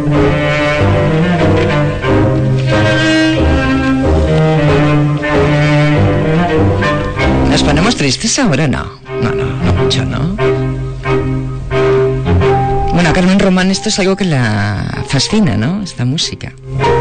¿Nos ponemos tristes ahora? No mucho, ¿no? Bueno, a Carmen Román esto es algo que la fascina, ¿no? Esta música.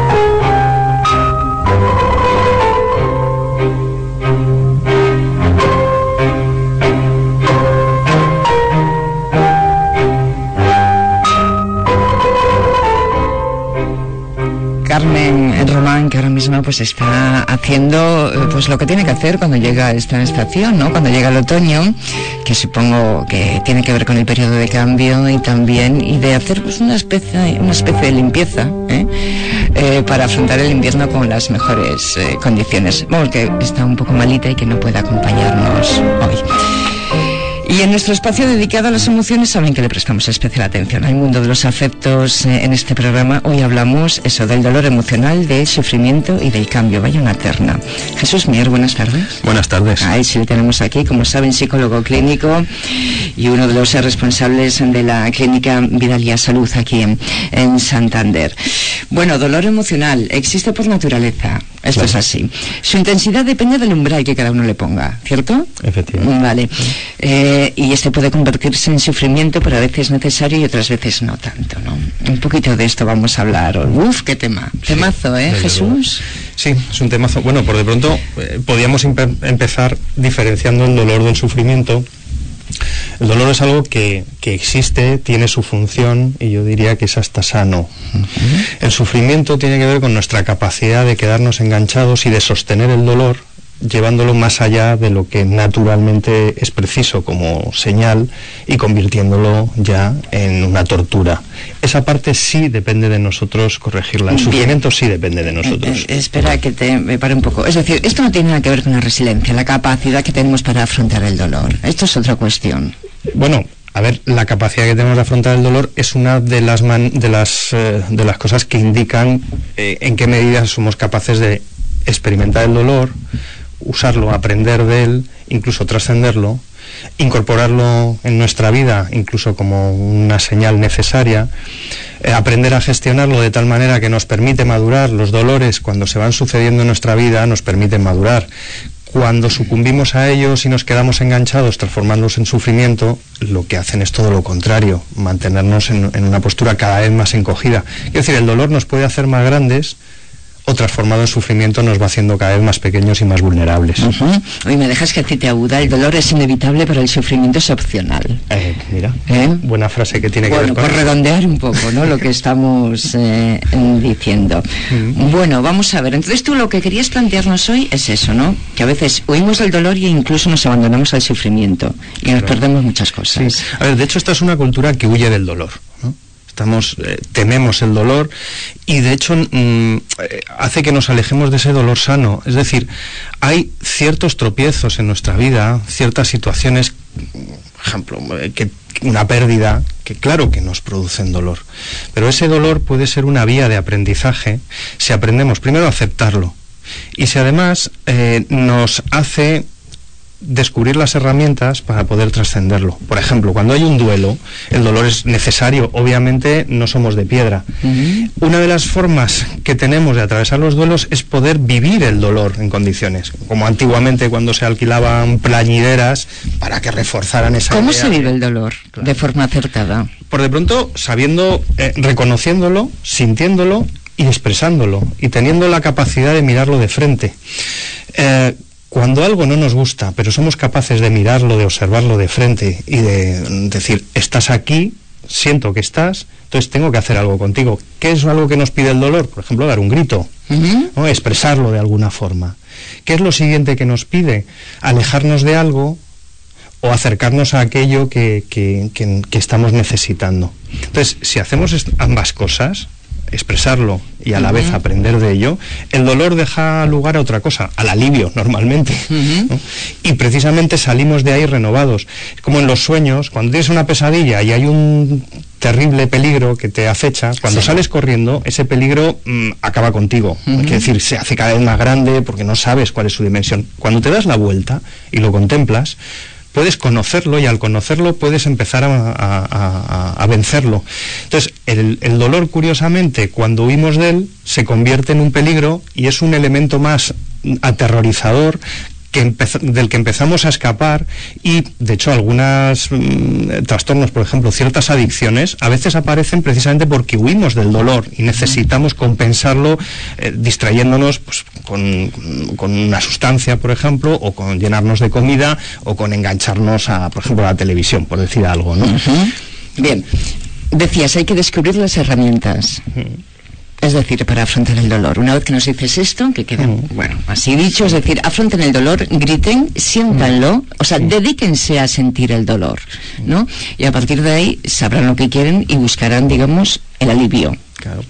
Carmen Román, que ahora mismo pues está haciendo pues lo que tiene que hacer cuando llega esta estación, ¿no? Cuando llega el otoño, que supongo que tiene que ver con el periodo de cambio y también y de hacer pues una especie de limpieza, para afrontar el invierno con las mejores condiciones. Bueno, que está un poco malita y que no puede acompañarnos hoy. Y en nuestro espacio dedicado a las emociones saben que le prestamos especial atención al mundo de los afectos. En este programa hoy hablamos del dolor emocional, del sufrimiento y del cambio. Vaya una terna. Jesús Mier, buenas tardes. Buenas tardes. Ahí sí le tenemos aquí, como saben, psicólogo clínico y uno de los responsables de la clínica Vidalia Salud aquí en Santander. Bueno, dolor emocional existe por naturaleza. Esto es así. Su intensidad depende del umbral que cada uno le ponga, ¿cierto? Efectivamente. Vale. Y este puede convertirse en sufrimiento, pero a veces necesario y otras veces no tanto, ¿no? Un poquito de esto vamos a hablar. Uf, qué tema. Temazo, Jesús. Sí, es un temazo. Bueno, por de pronto podíamos empezar diferenciando el dolor del sufrimiento. El dolor es algo que existe, tiene su función y yo diría que es hasta sano. El sufrimiento tiene que ver con nuestra capacidad de quedarnos enganchados y de sostener el dolor, llevándolo más allá de lo que naturalmente es preciso como señal y convirtiéndolo ya en una tortura. Esa parte sí depende de nosotros corregirla. El sufrimiento sí depende de nosotros. Espera que me pare un poco. Es decir, esto no tiene nada que ver con la resiliencia, la capacidad que tenemos para afrontar el dolor. Esto es otra cuestión. Bueno, a ver, la capacidad que tenemos de afrontar el dolor es una de las cosas que indican en qué medida somos capaces de experimentar el dolor, usarlo, aprender de él, incluso trascenderlo, incorporarlo en nuestra vida, incluso como una señal necesaria, aprender a gestionarlo de tal manera que nos permite madurar. Los dolores, cuando se van sucediendo en nuestra vida, nos permiten madurar. Cuando sucumbimos a ellos y nos quedamos enganchados, transformándolos en sufrimiento, lo que hacen es todo lo contrario, mantenernos en una postura cada vez más encogida. Es decir, el dolor nos puede hacer más grandes, o transformado en sufrimiento nos va haciendo cada vez más pequeños y más vulnerables. Hoy me dejas que cite a Buda: el dolor es inevitable, pero el sufrimiento es opcional. Mira, buena frase que tiene que ver con... Bueno, por redondear un poco, ¿no?, lo que estamos diciendo. Bueno, vamos a ver, entonces tú lo que querías plantearnos hoy es eso, ¿no?, que a veces huimos del dolor e incluso nos abandonamos al sufrimiento y nos perdemos muchas cosas. Sí. A ver, de hecho esta es una cultura que huye del dolor, ¿no? Tememos el dolor y de hecho hace que nos alejemos de ese dolor sano. Es decir, hay ciertos tropiezos en nuestra vida, ciertas situaciones, por ejemplo, una pérdida, que claro que nos producen dolor, pero ese dolor puede ser una vía de aprendizaje si aprendemos primero a aceptarlo y si además nos hace descubrir las herramientas para poder trascenderlo. Por ejemplo, cuando hay un duelo, el dolor es necesario, obviamente no somos de piedra. Una de las formas que tenemos de atravesar los duelos es poder vivir el dolor en condiciones, como antiguamente cuando se alquilaban plañideras para que reforzaran esa ¿Cómo idea? se vive el dolor? Claro. De forma acertada. Por de pronto, sabiendo, reconociéndolo, sintiéndolo y expresándolo, y teniendo la capacidad de mirarlo de frente. Cuando algo no nos gusta, pero somos capaces de mirarlo, de observarlo de frente y de decir, estás aquí, siento que estás, entonces tengo que hacer algo contigo. ¿Qué es algo que nos pide el dolor? Por ejemplo, dar un grito, ¿no? Expresarlo de alguna forma. ¿Qué es lo siguiente que nos pide? Alejarnos de algo o acercarnos a aquello que estamos necesitando. Entonces, si hacemos ambas cosas, expresarlo y a la vez aprender de ello, el dolor deja lugar a otra cosa, al alivio normalmente, ¿no? Y precisamente salimos de ahí renovados, como en los sueños, cuando tienes una pesadilla y hay un terrible peligro que te acecha, cuando sales corriendo, ese peligro acaba contigo, es decir, se hace cada vez más grande porque no sabes cuál es su dimensión. Cuando te das la vuelta y lo contemplas, puedes conocerlo y al conocerlo puedes empezar a vencerlo. Entonces, el dolor, curiosamente, cuando huimos de él, se convierte en un peligro y es un elemento más aterrorizador del que empezamos a escapar, y de hecho algunos trastornos, por ejemplo ciertas adicciones, a veces aparecen precisamente porque huimos del dolor y necesitamos compensarlo distrayéndonos pues, con una sustancia, por ejemplo, o con llenarnos de comida, o con engancharnos a, por ejemplo, a la televisión, por decir algo, ¿no? Bien, decías, hay que descubrir las herramientas. Es decir, para afrontar el dolor. Una vez que nos dices esto, que queda, bueno, así dicho, es decir, afronten el dolor, griten, siéntanlo, o sea, dedíquense a sentir el dolor, ¿no? Y a partir de ahí sabrán lo que quieren y buscarán, digamos, el alivio. Claro.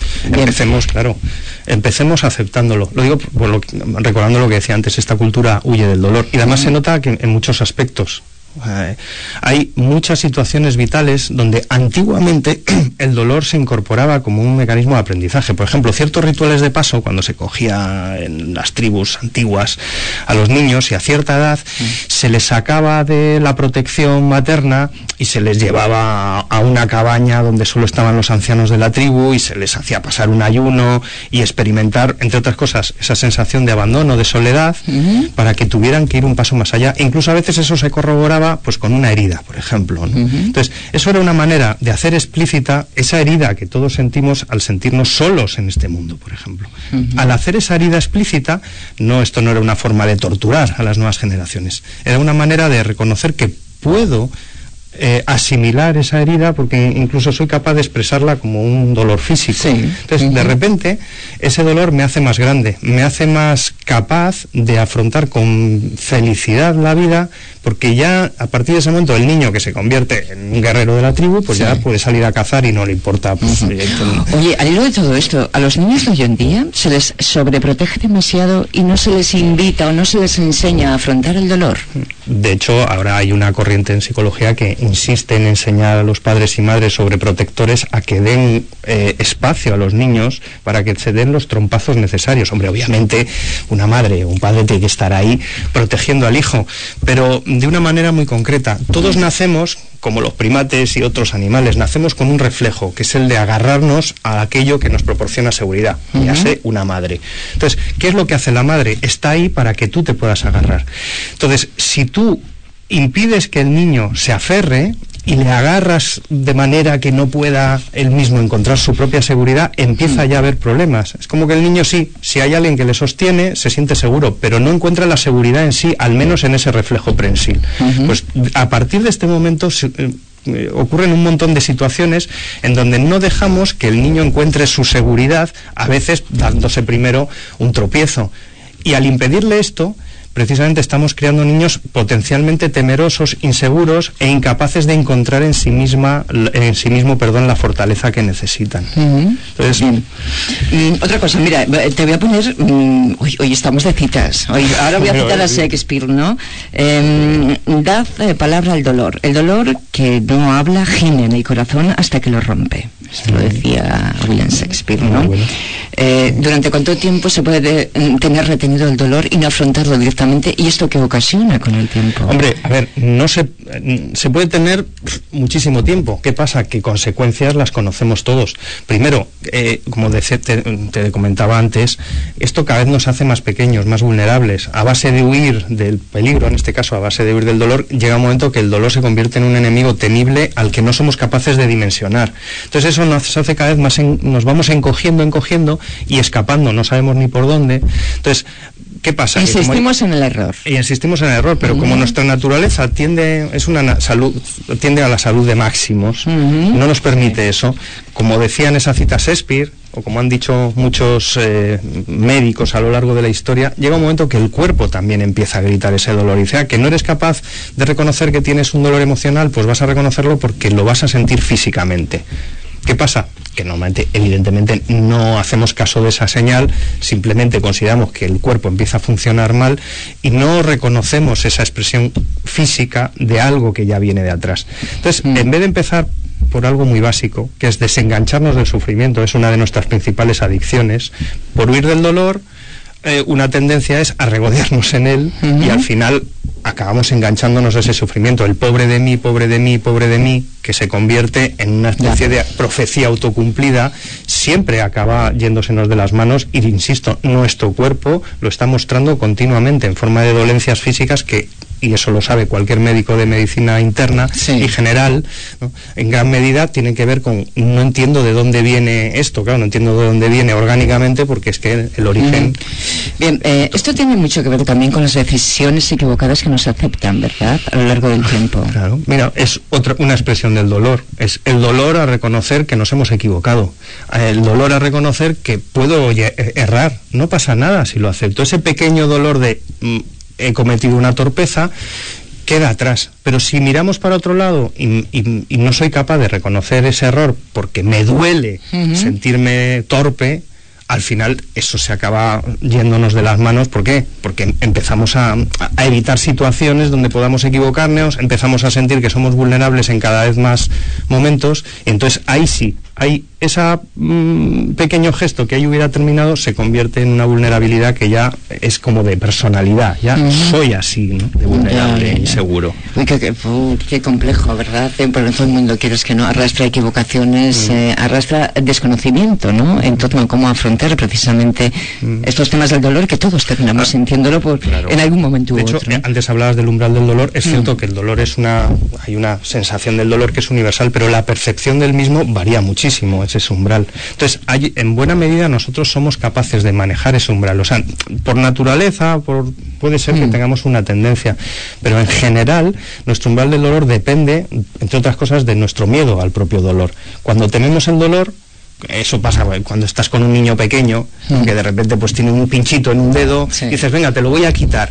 Empecemos aceptándolo. Lo digo recordando lo que decía antes, esta cultura huye del dolor. Y además se nota que en muchos aspectos. Hay muchas situaciones vitales donde antiguamente el dolor se incorporaba como un mecanismo de aprendizaje. Por ejemplo, ciertos rituales de paso, cuando se cogía en las tribus antiguas a los niños y a cierta edad se les sacaba de la protección materna y se les llevaba a una cabaña donde solo estaban los ancianos de la tribu y se les hacía pasar un ayuno y experimentar, entre otras cosas, esa sensación de abandono, de soledad, para que tuvieran que ir un paso más allá. E incluso a veces eso se corroboraba pues con una herida, por ejemplo, ¿no? Entonces, eso era una manera de hacer explícita esa herida que todos sentimos al sentirnos solos en este mundo, por ejemplo. Al hacer esa herida explícita, esto no era una forma de torturar a las nuevas generaciones, era una manera de reconocer que puedo asimilar esa herida, porque incluso soy capaz de expresarla como un dolor físico. Sí. Entonces, de repente, ese dolor me hace más grande, me hace más capaz de afrontar con felicidad la vida, porque ya a partir de ese momento el niño que se convierte en un guerrero de la tribu, pues ya puede salir a cazar y no le importa. Pues, Oye, al hilo de todo esto, a los niños de hoy en día se les sobreprotege demasiado y no se les invita o no se les enseña a afrontar el dolor. De hecho, ahora hay una corriente en psicología que insiste en enseñar a los padres y madres sobreprotectores a que den espacio a los niños para que se den los trompazos necesarios. Hombre, obviamente una madre o un padre tiene que estar ahí protegiendo al hijo, pero de una manera muy concreta. Todos nacemos, como los primates y otros animales, nacemos con un reflejo, que es el de agarrarnos a aquello que nos proporciona seguridad, ya sé, una madre. Entonces, ¿qué es lo que hace la madre? Está ahí para que tú te puedas agarrar. Entonces, si tú impides que el niño se aferre y le agarras de manera que no pueda él mismo encontrar su propia seguridad, empieza ya a haber problemas. Es como que el niño si hay alguien que le sostiene, se siente seguro, pero no encuentra la seguridad en sí, al menos en ese reflejo prensil. Pues a partir de este momento ocurren un montón de situaciones en donde no dejamos que el niño encuentre su seguridad, a veces dándose primero un tropiezo. Y al impedirle esto, precisamente estamos creando niños potencialmente temerosos, inseguros e incapaces de encontrar en sí mismo, la fortaleza que necesitan. Entonces, otra cosa, mira, te voy a poner, hoy estamos de citas, ahora voy a citar a Shakespeare, ¿no? Dad palabra al dolor. El dolor que no habla gime en el corazón hasta que lo rompe. Esto lo decía William Shakespeare, ¿no? Bueno. ¿Durante cuánto tiempo se puede tener retenido el dolor y no afrontarlo directamente? ¿Y esto qué ocasiona con el tiempo? Hombre, a ver, no se puede tener muchísimo tiempo. ¿Qué pasa? Que consecuencias las conocemos todos. Primero, como te comentaba antes, esto cada vez nos hace más pequeños, más vulnerables. A base de huir del peligro, en este caso a base de huir del dolor, llega un momento que el dolor se convierte en un enemigo temible al que no somos capaces de dimensionar. Entonces eso nos hace cada vez más, nos vamos encogiendo y escapando, no sabemos ni por dónde. Entonces, ¿qué pasa? Insistimos en el error. Y insistimos en el error, pero como nuestra naturaleza tiende a la salud de máximos, no nos permite eso. Como decía en esa cita Shakespeare, o como han dicho muchos médicos a lo largo de la historia, llega un momento que el cuerpo también empieza a gritar ese dolor. Y sea que no eres capaz de reconocer que tienes un dolor emocional, pues vas a reconocerlo porque lo vas a sentir físicamente. ¿Qué pasa? Que normalmente, evidentemente, no hacemos caso de esa señal, simplemente consideramos que el cuerpo empieza a funcionar mal y no reconocemos esa expresión física de algo que ya viene de atrás. Entonces, en vez de empezar por algo muy básico, que es desengancharnos del sufrimiento, es una de nuestras principales adicciones, por huir del dolor, una tendencia es a regodearnos en él y al final acabamos enganchándonos a ese sufrimiento, el pobre de mí, pobre de mí, pobre de mí, que se convierte en una especie de profecía autocumplida, siempre acaba yéndosenos de las manos y, insisto, nuestro cuerpo lo está mostrando continuamente en forma de dolencias físicas que, y eso lo sabe cualquier médico de medicina interna y general, ¿no?, en gran medida tiene que ver con, no entiendo de dónde viene esto, claro, no entiendo de dónde viene orgánicamente, porque es que el origen... Bien, esto tiene mucho que ver también con las decisiones equivocadas que nos aceptan, ¿verdad?, a lo largo del tiempo. Claro, mira, es una expresión del dolor, es el dolor a reconocer que nos hemos equivocado, el dolor a reconocer que puedo errar, no pasa nada si lo acepto, ese pequeño dolor de... he cometido una torpeza, queda atrás. Pero si miramos para otro lado y no soy capaz de reconocer ese error porque me duele sentirme torpe, al final eso se acaba yéndonos de las manos. ¿Por qué? Porque empezamos a evitar situaciones donde podamos equivocarnos, empezamos a sentir que somos vulnerables en cada vez más momentos, y entonces ahí sí, hay ese pequeño gesto que ahí hubiera terminado se convierte en una vulnerabilidad que ya es como de personalidad, ya soy así, ¿no?, de vulnerable, inseguro. Uy, qué complejo, ¿verdad? Porque todo el mundo, quieres que no, arrastra equivocaciones, arrastra desconocimiento, ¿no?, en torno a cómo afrontar precisamente estos temas del dolor, que todos terminamos sintiéndolo en algún momento u otro. De hecho, antes hablabas del umbral del dolor, es cierto que el dolor hay una sensación del dolor que es universal, pero la percepción del mismo varía muchísimo, ese umbral. Entonces, en buena medida nosotros somos capaces de manejar ese umbral. O sea, por naturaleza, puede ser que tengamos una tendencia, pero en general, nuestro umbral del dolor depende, entre otras cosas, de nuestro miedo al propio dolor. Cuando tememos el dolor, eso pasa cuando estás con un niño pequeño que de repente pues tiene un pinchito en un dedo, y dices, venga, te lo voy a quitar,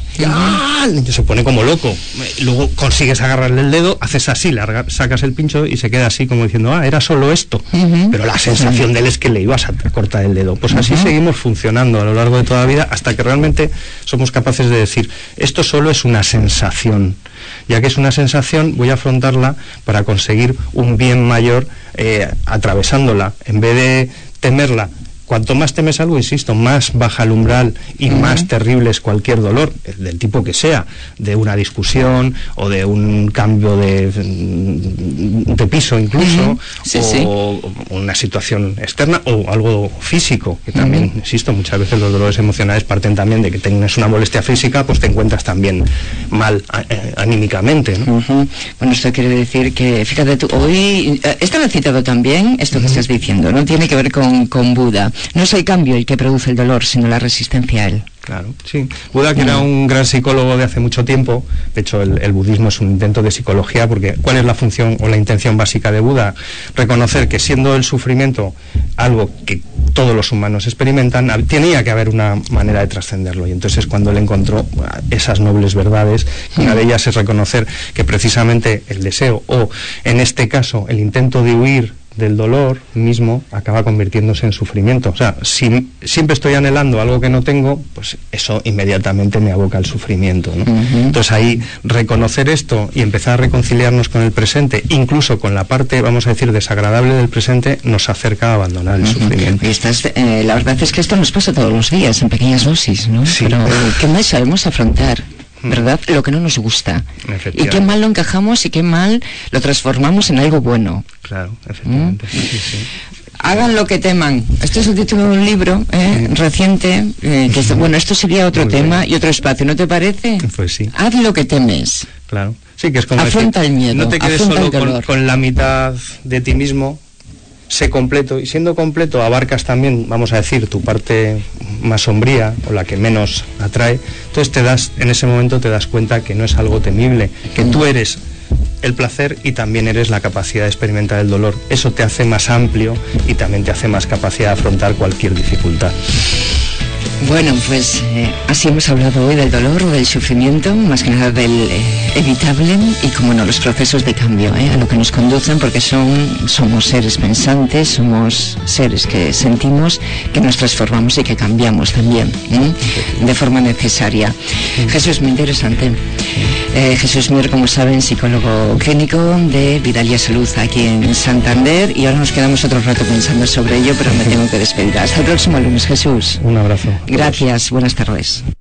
y se pone como loco, luego consigues agarrarle el dedo, haces así, sacas el pincho y se queda así como diciendo, era solo esto, pero la sensación de él es que le ibas a cortar el dedo. Pues así seguimos funcionando a lo largo de toda la vida hasta que realmente somos capaces de decir, esto solo es una sensación. Ya que es una sensación, voy a afrontarla para conseguir un bien mayor atravesándola, en vez de temerla. Cuanto más temes algo, insisto, más baja el umbral y más terrible es cualquier dolor, del tipo que sea, de una discusión o de un cambio de piso incluso, o una situación externa o algo físico, que también, insisto, muchas veces los dolores emocionales parten también de que tienes una molestia física, pues te encuentras también mal anímicamente, ¿no? Bueno, esto quiere decir que, fíjate tú, hoy, esto lo he citado también, esto que estás diciendo, ¿no? Tiene que ver con Buda. No es el cambio el que produce el dolor, sino la resistencia a él. Claro, sí. Buda, que era un gran psicólogo de hace mucho tiempo, de hecho el budismo es un intento de psicología, porque ¿cuál es la función o la intención básica de Buda? Reconocer que siendo el sufrimiento algo que todos los humanos experimentan, tenía que haber una manera de trascenderlo, y entonces es cuando él encontró esas nobles verdades. Una de ellas es reconocer que precisamente el deseo, o en este caso el intento de huir del dolor mismo, acaba convirtiéndose en sufrimiento. O sea, si siempre estoy anhelando algo que no tengo, pues eso inmediatamente me aboca al sufrimiento, ¿no? Entonces ahí, reconocer esto y empezar a reconciliarnos con el presente, incluso con la parte, vamos a decir, desagradable del presente, nos acerca a abandonar el sufrimiento. Y la verdad es que esto nos pasa todos los días, en pequeñas dosis, ¿no? Sí. Pero ¿qué más sabemos afrontar? ¿Verdad? Lo que no nos gusta. Y qué mal lo encajamos y qué mal lo transformamos en algo bueno. Claro, efectivamente. Sí. Hagan lo que teman. Este es el título de un libro reciente, bueno, esto sería otro tema y otro espacio, ¿no te parece? Pues sí. Haz lo que temes. Claro. Sí, que es como afronta el miedo. No te quedes solo con la mitad de ti mismo. Sé completo, y siendo completo abarcas también, vamos a decir, tu parte más sombría o la que menos atrae. Entonces en ese momento te das cuenta que no es algo temible, que tú eres el placer y también eres la capacidad de experimentar el dolor. Eso te hace más amplio y también te hace más capacidad de afrontar cualquier dificultad. Bueno, pues así hemos hablado hoy del dolor o del sufrimiento, más que nada del evitable y, como no, los procesos de cambio, a lo que nos conducen, porque somos seres pensantes, somos seres que sentimos, que nos transformamos y que cambiamos también, de forma necesaria. Jesús, muy interesante. Jesús Mier, como saben, psicólogo clínico de Vidalia Salud aquí en Santander, y ahora nos quedamos otro rato pensando sobre ello, pero me tengo que despedir. Hasta el próximo lunes, Jesús. Un abrazo. Gracias, buenas tardes.